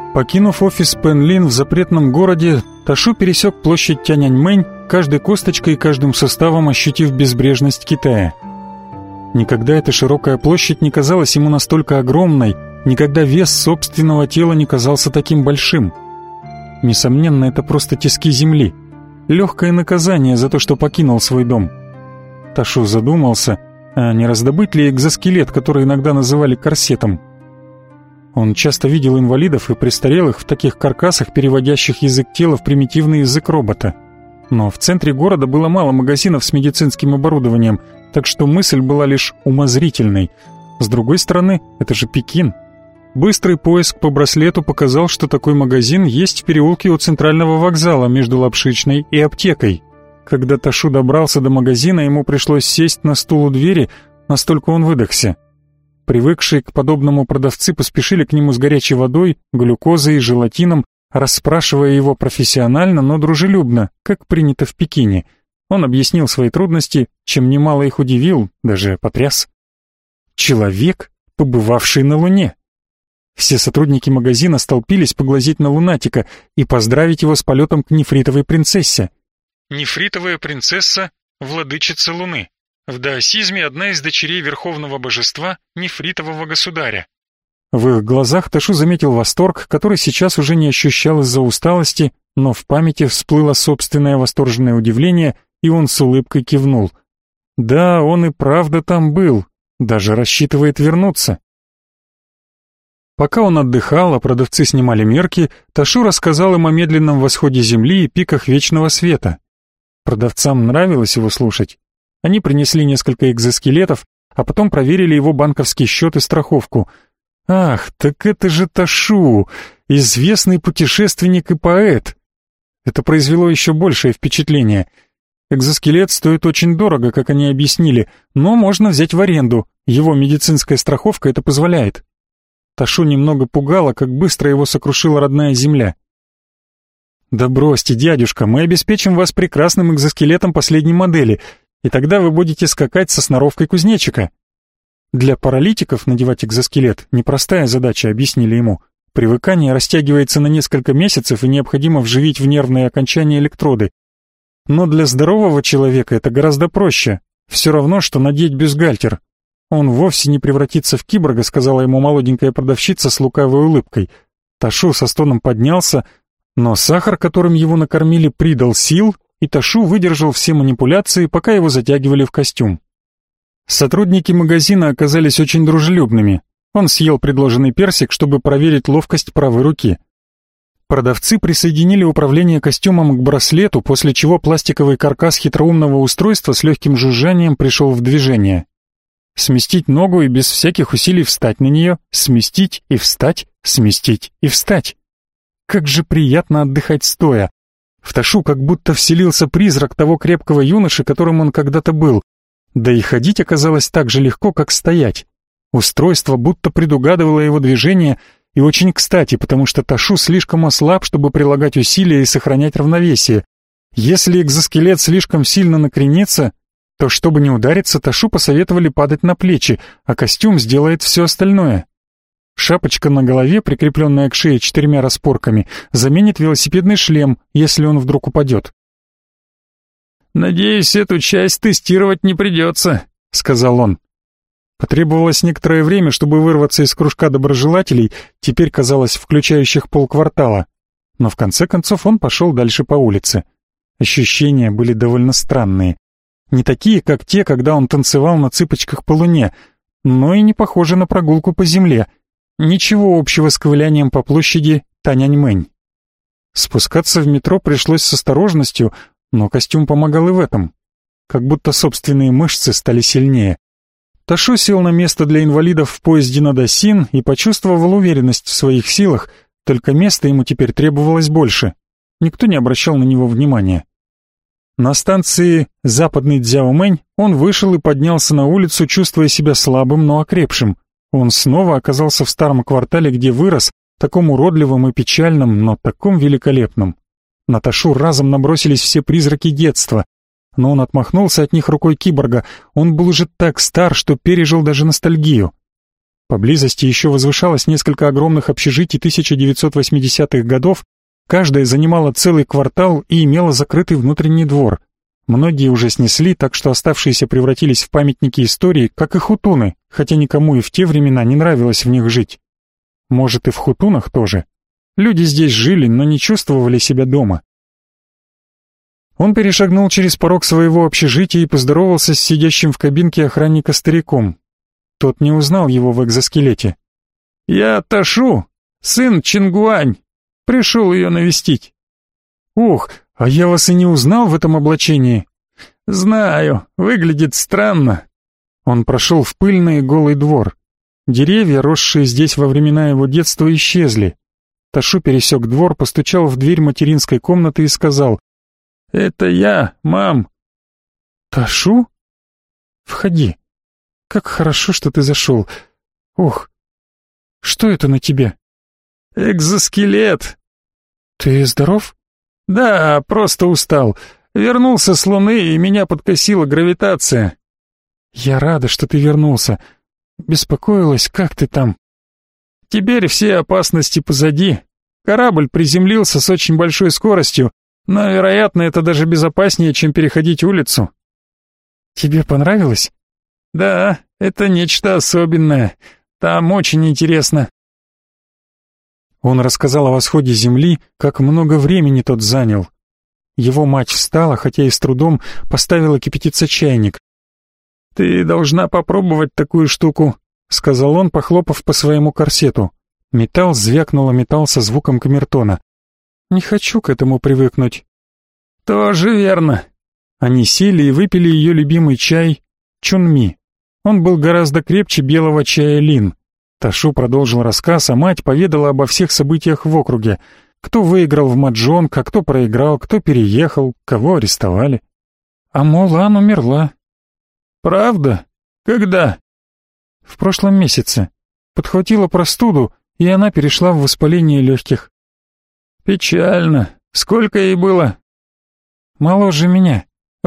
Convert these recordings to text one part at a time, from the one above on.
Покинув офис Пенлин в запретном городе, Ташу пересек площадь Тяньаньмэнь, каждой косточкой и каждым суставом ощутив безбрежность Китая. Никогда эта широкая площадь не казалась ему настолько огромной, никогда вес собственного тела не казался таким большим. Несомненно, это просто тиски земли, легкое наказание за то, что покинул свой дом. Ташу задумался, а не раздобыть ли экзоскелет, который иногда называли корсетом. Он часто видел инвалидов и престарелых в таких каркасах, переводящих язык тела в примитивный язык робота. Но в центре города было мало магазинов с медицинским оборудованием, так что мысль была лишь умозрительной. С другой стороны, это же Пекин. Быстрый поиск по браслету показал, что такой магазин есть в переулке у центрального вокзала между Лапшичной и аптекой. Когда Ташу добрался до магазина, ему пришлось сесть на стул у двери, настолько он выдохся. Привыкшие к подобному продавцы поспешили к нему с горячей водой, глюкозой и желатином, расспрашивая его профессионально, но дружелюбно, как принято в Пекине. Он объяснил свои трудности, чем немало их удивил, даже потряс. Человек, побывавший на Луне. Все сотрудники магазина столпились поглазеть на лунатика и поздравить его с полетом к нефритовой принцессе. Нефритовая принцесса — владычица Луны. В даосизме одна из дочерей верховного божества нефритового государя. В их глазах Ташу заметил восторг, который сейчас уже не ощущал из-за усталости, но в памяти всплыло собственное восторженное удивление, и он с улыбкой кивнул. Да, он и правда там был, даже рассчитывает вернуться. Пока он отдыхал, а продавцы снимали мерки, Ташу рассказал им о медленном восходе Земли и пиках вечного света. Продавцам нравилось его слушать. Они принесли несколько экзоскелетов, а потом проверили его банковский счет и страховку. Ах, так это же Ташу, известный путешественник и поэт. Это произвело еще большее впечатление. Экзоскелет стоит очень дорого, как они объяснили, но можно взять в аренду, его медицинская страховка это позволяет. Ташу немного пугало, как быстро его сокрушила родная земля. «Да бросьте, дядюшка, мы обеспечим вас прекрасным экзоскелетом последней модели, и тогда вы будете скакать со сноровкой кузнечика». Для паралитиков надевать экзоскелет — непростая задача, объяснили ему. Привыкание растягивается на несколько месяцев и необходимо вживить в нервные окончания электроды. Но для здорового человека это гораздо проще. Все равно, что надеть бюстгальтер. Он вовсе не превратится в киборга, сказала ему молоденькая продавщица с лукавой улыбкой. Ташу со стоном поднялся, но сахар, которым его накормили, придал сил, и Ташу выдержал все манипуляции, пока его затягивали в костюм. Сотрудники магазина оказались очень дружелюбными. Он съел предложенный персик, чтобы проверить ловкость правой руки. Продавцы присоединили управление костюмом к браслету, после чего пластиковый каркас хитроумного устройства с легким жужжанием пришел в движение. Сместить ногу и без всяких усилий встать на нее, сместить и встать, сместить и встать. Как же приятно отдыхать стоя. В Ташу как будто вселился призрак того крепкого юноши, которым он когда-то был. Да и ходить оказалось так же легко, как стоять. Устройство будто предугадывало его движение, и очень кстати, потому что Ташу слишком ослаб, чтобы прилагать усилия и сохранять равновесие. Если экзоскелет слишком сильно накренится, то чтобы не удариться, Ташу посоветовали падать на плечи, а костюм сделает все остальное. Шапочка на голове, прикрепленная к шее 4 распорками, заменит велосипедный шлем, если он вдруг упадет. «Надеюсь, эту часть тестировать не придется», — сказал он. Потребовалось некоторое время, чтобы вырваться из кружка доброжелателей, теперь, казалось, включающих полквартала. Но в конце концов он пошел дальше по улице. Ощущения были довольно странные. Не такие, как те, когда он танцевал на цыпочках по луне, но и не похожи на прогулку по земле. Ничего общего с ковылянием по площади Тяньаньмэнь. Спускаться в метро пришлось с осторожностью, но костюм помогал и в этом. Как будто собственные мышцы стали сильнее. Ташу сел на место для инвалидов в поезде на Дасин и почувствовал уверенность в своих силах, только места ему теперь требовалось больше. Никто не обращал на него внимания. На станции Западный Цзяомэнь он вышел и поднялся на улицу, чувствуя себя слабым, но окрепшим. Он снова оказался в старом квартале, где вырос, таком уродливым и печальным, но таком великолепном. На Ташу разом набросились все призраки детства, но он отмахнулся от них рукой киборга. Он был уже так стар, что пережил даже ностальгию. Поблизости еще возвышалось несколько огромных общежитий 1980-х годов, каждая занимала целый квартал и имела закрытый внутренний двор. Многие уже снесли, так что оставшиеся превратились в памятники истории, как и хутуны, хотя никому и в те времена не нравилось в них жить. Может, и в хутунах тоже. Люди здесь жили, но не чувствовали себя дома. Он перешагнул через порог своего общежития и поздоровался с сидящим в кабинке охранника стариком. Тот не узнал его в экзоскелете. «Я Ташу, сын Чингуань. Пришел ее навестить». «Ух, а я вас и не узнал в этом облачении». «Знаю, выглядит странно». Он прошел в пыльный голый двор. Деревья, росшие здесь во времена его детства, исчезли. Ташу пересек двор, постучал в дверь материнской комнаты и сказал: «Это я, мам». «Ташу? Входи. Как хорошо, что ты зашел. Ох, что это на тебе?» «Экзоскелет». «Ты здоров?» «Да, просто устал. Вернулся с Луны, и меня подкосила гравитация». «Я рада, что ты вернулся. Беспокоилась, как ты там?» «Теперь все опасности позади. Корабль приземлился с очень большой скоростью, но, вероятно, это даже безопаснее, чем переходить улицу». «Тебе понравилось?» «Да, это нечто особенное. Там очень интересно». Он рассказал о восходе Земли, как много времени тот занял. Его мать встала, хотя и с трудом, поставила кипятиться чайник. «Ты должна попробовать такую штуку», — сказал он, похлопав по своему корсету. Металл звякнул о металл со звуком камертона. «Не хочу к этому привыкнуть». «Тоже верно». Они сели и выпили ее любимый чай чунми. Он был гораздо крепче белого чая лин. Ташу продолжил рассказ, а мать поведала обо всех событиях в округе. Кто выиграл в маджонг, а кто проиграл, кто переехал, кого арестовали. А Молан умерла. «Правда? Когда?» «В прошлом месяце. Подхватила простуду, и она перешла в воспаление легких». «Печально. Сколько ей было?» «Моложе меня.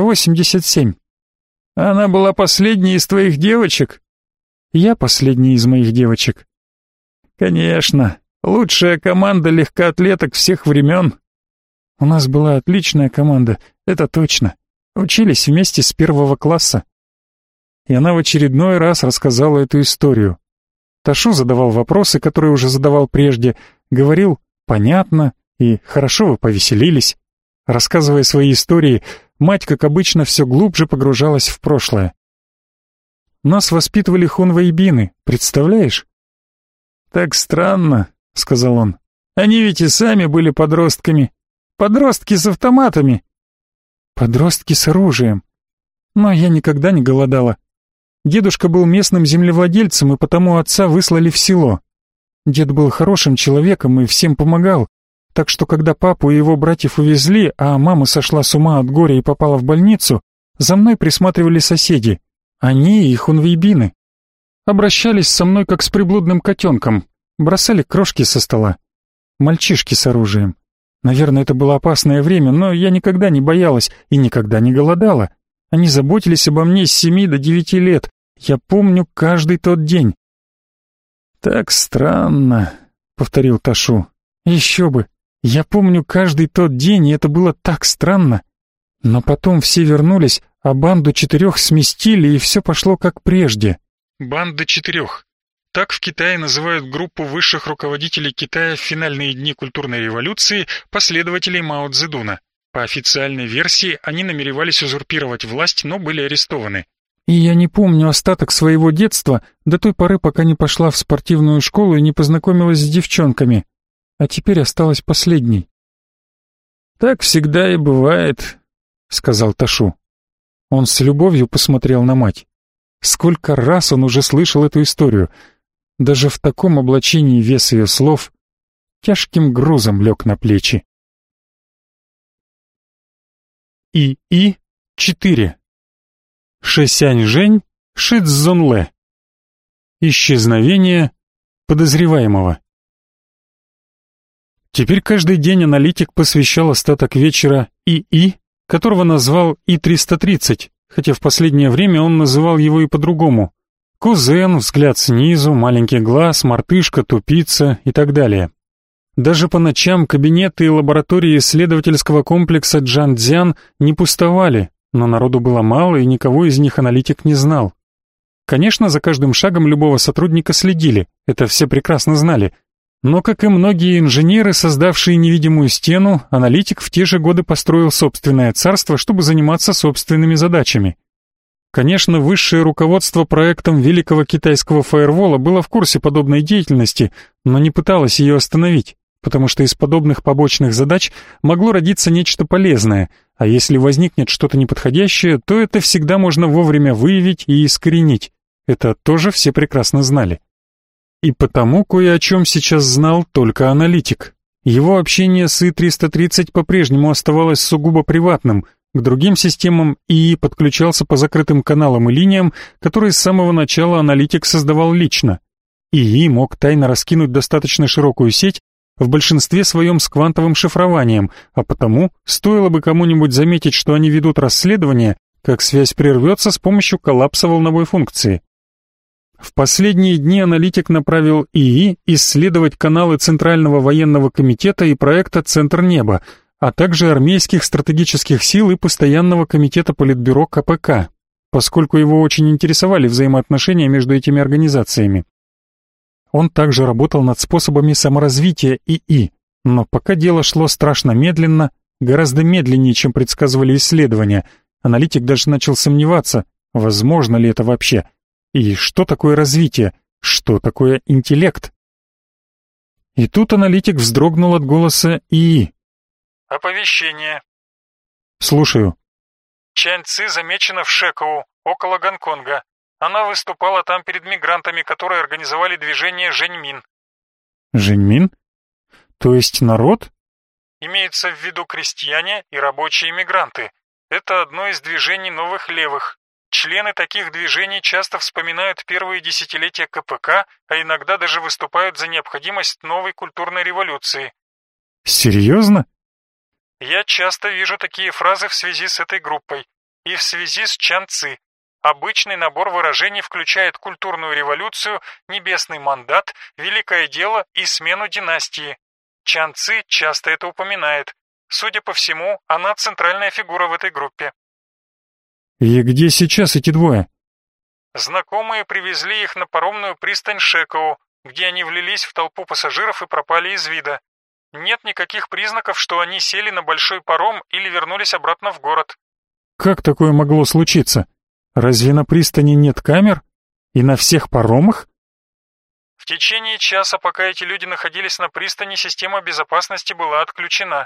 87. Она была последней из твоих девочек?» «Я последняя из моих девочек». «Конечно. Лучшая команда легкоатлеток всех времен». «У нас была отличная команда, это точно. Учились вместе с 1 класса». И она в очередной раз рассказала эту историю. Ташу задавал вопросы, которые уже задавал прежде, говорил «понятно» и «хорошо вы повеселились». Рассказывая свои истории, мать, как обычно, все глубже погружалась в прошлое. «Нас воспитывали хунвейбины, представляешь?» «Так странно», — сказал он. «Они ведь и сами были подростками. Подростки с автоматами». «Подростки с оружием. Но я никогда не голодала. Дедушка был местным землевладельцем, и потому отца выслали в село. Дед был хорошим человеком и всем помогал, так что когда папу и его братьев увезли, а мама сошла с ума от горя и попала в больницу, за мной присматривали соседи, они и хунвейбины. Обращались со мной как с приблудным котенком, бросали крошки со стола. Мальчишки с оружием. Наверное, это было опасное время, но я никогда не боялась и никогда не голодала. Они заботились обо мне с 7 до 9 лет. Я помню каждый тот день». «Так странно», — повторил Ташу. «Еще бы. Я помню каждый тот день, и это было так странно. Но потом все вернулись, а банду 4 сместили, и все пошло как прежде». «Банда 4. Так в Китае называют группу высших руководителей Китая в финальные дни культурной революции, последователей Мао Цзэдуна. По официальной версии, они намеревались узурпировать власть, но были арестованы. И я не помню остаток своего детства до той поры, пока не пошла в спортивную школу и не познакомилась с девчонками. А теперь осталась последней». «Так всегда и бывает», — сказал Ташу. Он с любовью посмотрел на мать. Сколько раз он уже слышал эту историю. Даже в таком облачении вес ее слов тяжким грузом лег на плечи. ИИ-4. Шэсянь-Жэнь Шицзунлэ. Исчезновение подозреваемого. Теперь каждый день аналитик посвящал остаток вечера ИИ, которого назвал И-330, хотя в последнее время он называл его и по-другому. Кузен, взгляд снизу, маленький глаз, мартышка, тупица и так далее. Даже по ночам кабинеты и лаборатории исследовательского комплекса Джанцзян не пустовали, но народу было мало, и никого из них аналитик не знал. Конечно, за каждым шагом любого сотрудника следили, это все прекрасно знали. Но, как и многие инженеры, создавшие невидимую стену, аналитик в те же годы построил собственное царство, чтобы заниматься собственными задачами. Конечно, высшее руководство проектом Великого Китайского фаервола было в курсе подобной деятельности, но не пыталось ее остановить, потому что из подобных побочных задач могло родиться нечто полезное, а если возникнет что-то неподходящее, то это всегда можно вовремя выявить и искоренить. Это тоже все прекрасно знали. И потому кое о чем сейчас знал только аналитик. Его общение с И-330 по-прежнему оставалось сугубо приватным, к другим системам ИИ подключался по закрытым каналам и линиям, которые с самого начала аналитик создавал лично. ИИ мог тайно раскинуть достаточно широкую сеть, в большинстве своем с квантовым шифрованием, а потому стоило бы кому-нибудь заметить, что они ведут расследование, как связь прервется с помощью коллапса волновой функции. В последние дни аналитик направил ИИ исследовать каналы Центрального военного комитета и проекта «Центр неба», а также армейских стратегических сил и постоянного комитета Политбюро КПК, поскольку его очень интересовали взаимоотношения между этими организациями. Он также работал над способами саморазвития ИИ, но пока дело шло страшно медленно, гораздо медленнее, чем предсказывали исследования. Аналитик даже начал сомневаться, возможно ли это вообще. И что такое развитие? Что такое интеллект? И тут аналитик вздрогнул от голоса ИИ. Оповещение. Слушаю. Чань Ци замечена в Шекоу, около Гонконга. Она выступала там перед мигрантами, которые организовали движение Жэньмин. Жэньмин? То есть народ? Имеется в виду крестьяне и рабочие мигранты. Это одно из движений новых левых. Члены таких движений часто вспоминают первые десятилетия КПК, а иногда даже выступают за необходимость новой культурной революции. Серьезно? Я часто вижу такие фразы в связи с этой группой и в связи с Чан Ци. Обычный набор выражений включает культурную революцию, небесный мандат, великое дело и смену династии. Чан Ци часто это упоминает. Судя по всему, она центральная фигура в этой группе. И где сейчас эти двое? Знакомые привезли их на паромную пристань Шекоу, где они влились в толпу пассажиров и пропали из вида. Нет никаких признаков, что они сели на большой паром или вернулись обратно в город. Как такое могло случиться? Разве на пристани нет камер? И на всех паромах? В течение часа, пока эти люди находились на пристани, система безопасности была отключена.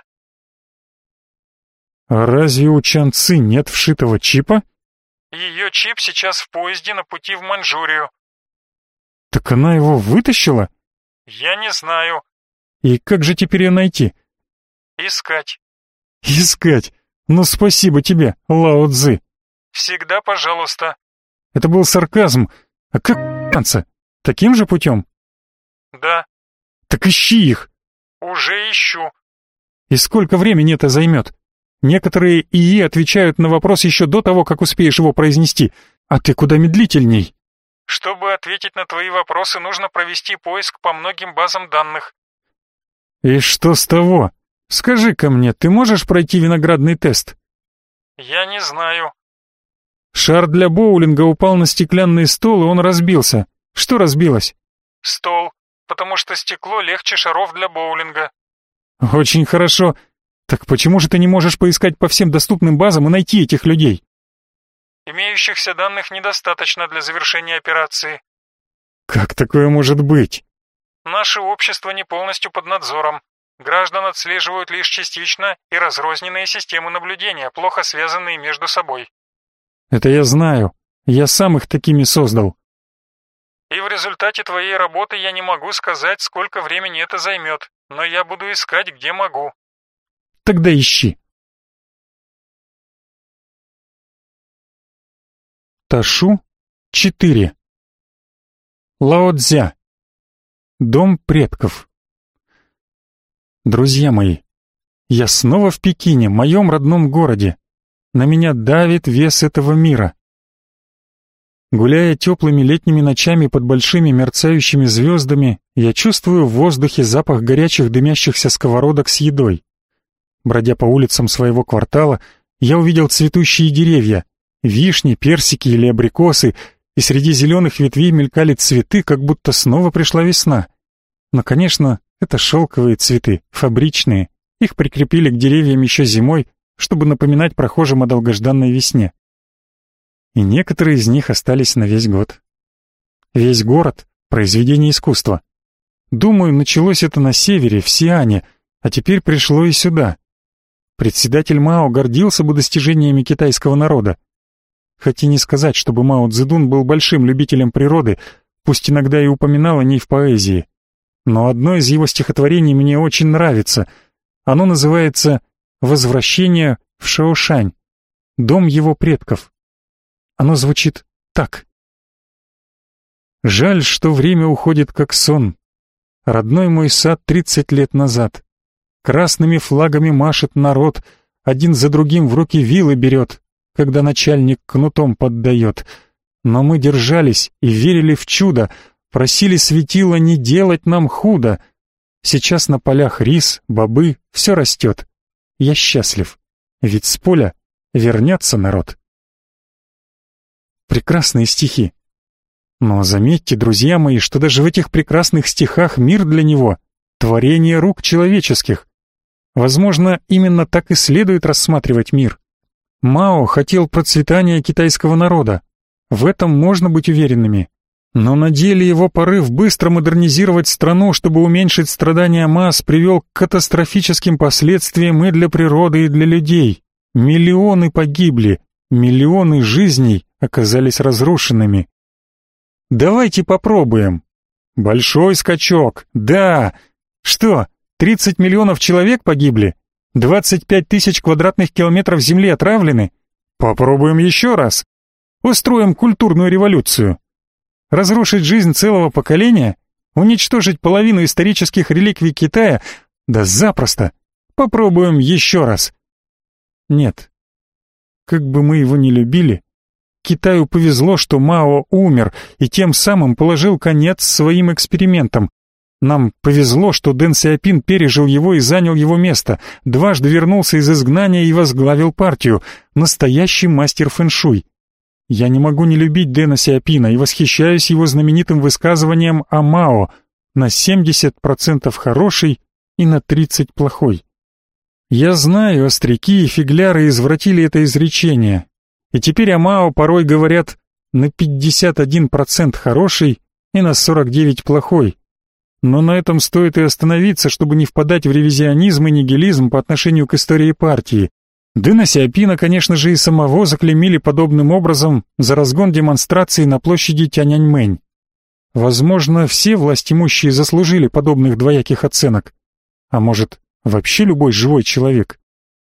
А разве у Чан Ци нет вшитого чипа? Ее чип сейчас в поезде на пути в Маньчжурию. Так она его вытащила? Я не знаю. И как же теперь ее найти? Искать. Искать? Ну спасибо тебе, Лао Цзы. Всегда пожалуйста. Это был сарказм. А как ***ться? Таким же путем? Да. Так ищи их. Уже ищу. И сколько времени это займет? Некоторые ИИ отвечают на вопрос еще до того, как успеешь его произнести, а ты куда медлительней. Чтобы ответить на твои вопросы, нужно провести поиск по многим базам данных. И что с того? Скажи-ка мне, ты можешь пройти виноградный тест? Я не знаю. Шар для боулинга упал на стеклянный стол, и он разбился. Что разбилось? Стол, потому что стекло легче шаров для боулинга. Очень хорошо. Так почему же ты не можешь поискать по всем доступным базам и найти этих людей? Имеющихся данных недостаточно для завершения операции. Как такое может быть? Наше общество не полностью под надзором. Граждан отслеживают лишь частично и разрозненные системы наблюдения, плохо связанные между собой. Это я знаю. Я сам их такими создал. И в результате твоей работы я не могу сказать, сколько времени это займет, но я буду искать, где могу. Тогда ищи. Ташу 4. Лао-Цзя. Дом предков. Друзья мои, я снова в Пекине, моем родном городе. На меня давит вес этого мира. Гуляя теплыми летними ночами под большими мерцающими звездами, я чувствую в воздухе запах горячих дымящихся сковородок с едой. Бродя по улицам своего квартала, я увидел цветущие деревья, вишни, персики или абрикосы, и среди зеленых ветвей мелькали цветы, как будто снова пришла весна. Но, конечно, это шелковые цветы, фабричные. Их прикрепили к деревьям еще зимой, чтобы напоминать прохожим о долгожданной весне. И некоторые из них остались на весь год. Весь город — произведение искусства. Думаю, началось это на севере, в Сиане, а теперь пришло и сюда. Председатель Мао гордился бы достижениями китайского народа. Хотя не сказать, чтобы Мао Цзэдун был большим любителем природы, пусть иногда и упоминал о ней в поэзии. Но одно из его стихотворений мне очень нравится. Оно называется «Возвращение в Шаошань», дом его предков. Оно звучит так. «Жаль, что время уходит как сон. Родной мой сад 30 лет назад. Красными флагами машет народ, один за другим в руки вилы берет, когда начальник кнутом поддает. Но мы держались и верили в чудо, просили светила не делать нам худо. Сейчас на полях рис, бобы, все растет. Я счастлив, ведь с поля вернется народ». Прекрасные стихи. Но заметьте, друзья мои, что даже в этих прекрасных стихах мир для него — творение рук человеческих. Возможно, именно так и следует рассматривать мир. Мао хотел процветания китайского народа. В этом можно быть уверенными. Но на деле его порыв быстро модернизировать страну, чтобы уменьшить страдания масс, привел к катастрофическим последствиям и для природы, и для людей. Миллионы погибли, миллионы жизней оказались разрушенными. Давайте попробуем. Большой скачок, да. Что, 30 миллионов человек погибли? 25 тысяч квадратных километров земли отравлены? Попробуем еще раз. Устроим культурную революцию. Разрушить жизнь целого поколения? Уничтожить половину исторических реликвий Китая? Да запросто. Попробуем еще раз. Нет. Как бы мы его ни любили, Китаю повезло, что Мао умер и тем самым положил конец своим экспериментам. Нам повезло, что Дэн Сяопин пережил его и занял его место, дважды вернулся из изгнания и возглавил партию. Настоящий мастер фэншуй. Я не могу не любить Дэна Сяопина и восхищаюсь его знаменитым высказыванием о Мао: на 70% хороший и на 30% плохой. Я знаю, остряки и фигляры извратили это изречение, и теперь о Мао порой говорят на 51% хороший и на 49% плохой. Но на этом стоит и остановиться, чтобы не впадать в ревизионизм и нигилизм по отношению к истории партии. Дэна Сяопина, конечно же, и самого заклеймили подобным образом за разгон демонстраций на площади Тяньаньмэнь. Возможно, все властимущие заслужили подобных двояких оценок. А может, вообще любой живой человек?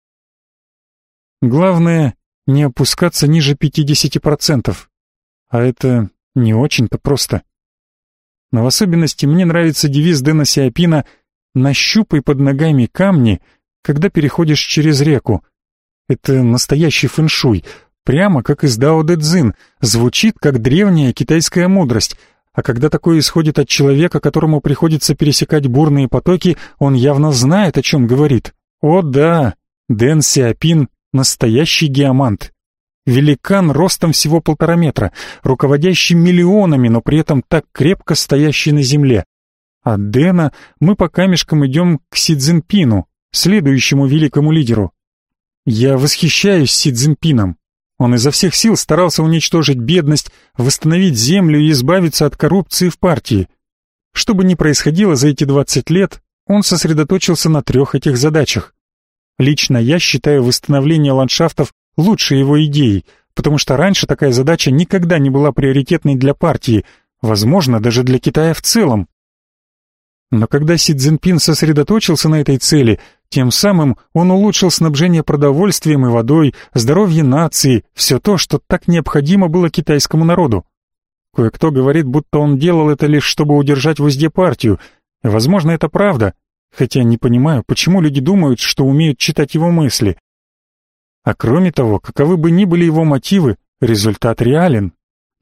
Главное, не опускаться ниже 50%. А это не очень-то просто. Но в особенности мне нравится девиз Дэна Сяопина «Нащупай под ногами камни, когда переходишь через реку». Это настоящий фэншуй, прямо как из Дао Дэ Цзин, звучит как древняя китайская мудрость. А когда такое исходит от человека, которому приходится пересекать бурные потоки, он явно знает, о чем говорит. О да, Дэн Сяопин — настоящий геомант. Великан ростом всего 1,5 метра, руководящий миллионами, но при этом так крепко стоящий на земле. От Дэна мы по камешкам идем к Си Цзиньпину, следующему великому лидеру. Я восхищаюсь Си Цзиньпином. Он изо всех сил старался уничтожить бедность, восстановить землю и избавиться от коррупции в партии. Что бы ни происходило за эти 20 лет, он сосредоточился на 3 этих задачах. Лично я считаю восстановление ландшафтов лучшей его идеей, потому что раньше такая задача никогда не была приоритетной для партии, возможно, даже для Китая в целом. Но когда Си Цзиньпин сосредоточился на этой цели, тем самым он улучшил снабжение продовольствием и водой, здоровье нации, все то, что так необходимо было китайскому народу. Кое-кто говорит, будто он делал это лишь чтобы удержать в узде партию, и, возможно, это правда, хотя не понимаю, почему люди думают, что умеют читать его мысли. А кроме того, каковы бы ни были его мотивы, результат реален.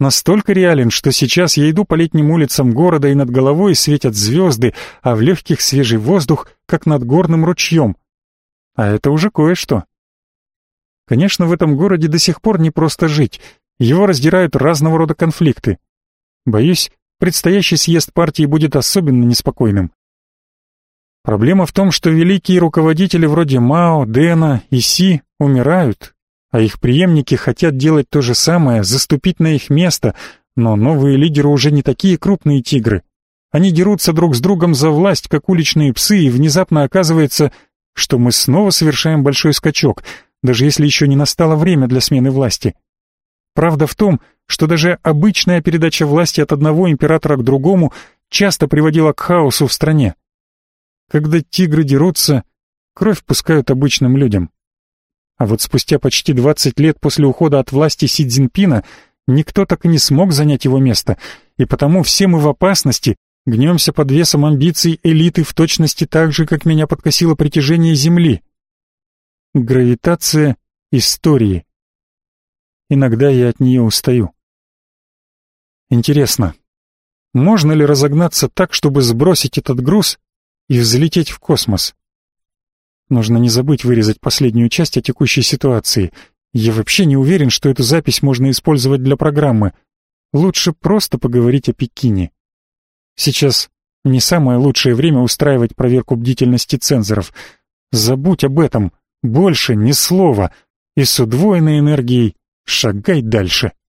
настолько реален, что сейчас я иду по летним улицам города, и над головой светят звезды, а в легких свежий воздух, как над горным ручьем. А это уже кое-что. Конечно, в этом городе до сих пор не просто жить. Его раздирают разного рода конфликты. Боюсь, предстоящий съезд партии будет особенно неспокойным. Проблема в том, что великие руководители вроде Мао, Дэна и Си умирают, а их преемники хотят делать то же самое, заступить на их место, но новые лидеры уже не такие крупные тигры. Они дерутся друг с другом за власть, как уличные псы, и внезапно оказывается, что мы снова совершаем большой скачок, даже если еще не настало время для смены власти. Правда в том, что даже обычная передача власти от одного императора к другому часто приводила к хаосу в стране. Когда тигры дерутся, кровь пускают обычным людям. А вот спустя почти 20 лет после ухода от власти Си Цзиньпина никто так и не смог занять его место, и потому все мы в опасности, гнемся под весом амбиций элиты в точности так же, как меня подкосило притяжение Земли. Гравитация истории. Иногда я от нее устаю. Интересно, можно ли разогнаться так, чтобы сбросить этот груз и взлететь в космос? Нужно не забыть вырезать последнюю часть о текущей ситуации. Я вообще не уверен, что эту запись можно использовать для программы. Лучше просто поговорить о Пекине. Сейчас не самое лучшее время устраивать проверку бдительности цензоров. Забудь об этом, больше ни слова, и с удвоенной энергией шагай дальше.